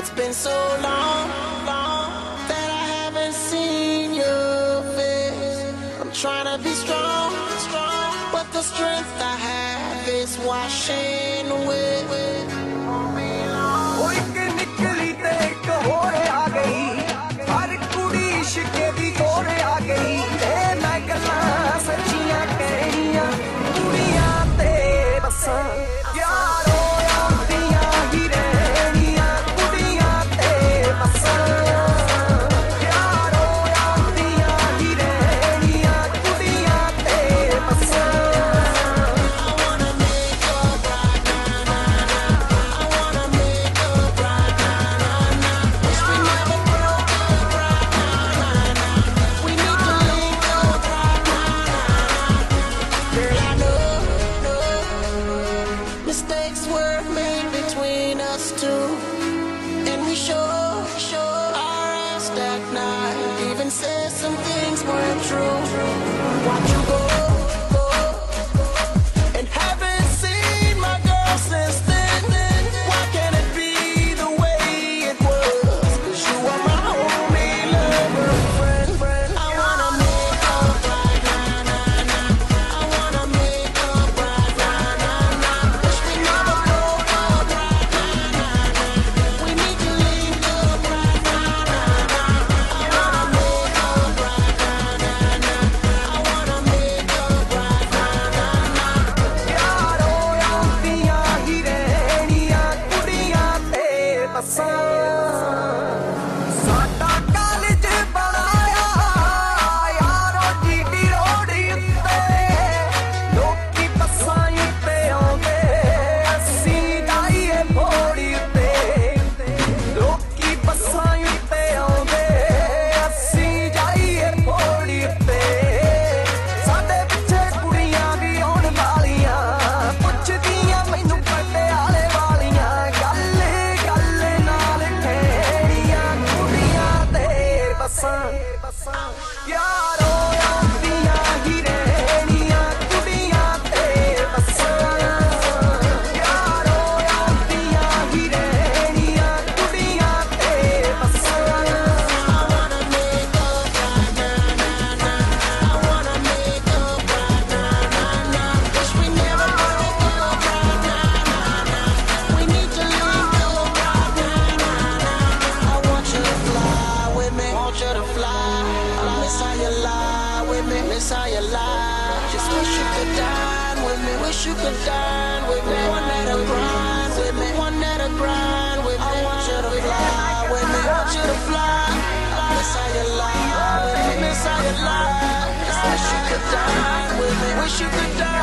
It's been so long, long that I haven't seen your face. I'm trying to be strong, strong, but the strength I have is washing away. Mistakes were made between us two, and we sure our ass that night. Even said some things weren't true. Watch you go, and haven't seen my girl since then. Why can't it be the way it was? 'Cause you are my homie, lover, friend. I wanna make up right now, nah, nah. I wanna make up right now, nah, nah. Wish we never broke up right now, nah, nah. We need to link up right now, nah, nah. I wanna make up right now, nah, nah. I wanna make up right now, nah, nah. यारो यादियां ही रहनियां कुड़ियां ते बसां साडा college बनाया यारो GD road उत्ते लोकी बसां उत्ते आउंदे असीं जाइए भोड़ी उत्ते लोकी बसां उत्ते आउंदे असीं जाइए भोड़ी उत्ते साडे पिछे कुड़ियां भी आउण वालियां पुछदियां मैनू पड़दे आले वालियां गल गल नाल ठेड़ियां कुड़ियां ते बसां यारो यादियां ही रहनियां कुड़ियां ते बसां यारो यादियां ही रहनियां कुड़ियां ते बसां I wanna make up right now, nah, nah. I wanna make up right now, nah, nah. Wish we never broke up right now, nah, nah. We need to link up right now, nah, nah. I want you to fly with me, want you to fly. I miss how you lie with me, miss how you lie. Just wish you could dine with me, wish you could dine with me. One that'll grind with me, one that'll grind with me. I want you to fly with me, want you to fly. I miss how you lie with me, miss how you lie. Just wish you could dine with me, wish you could dine.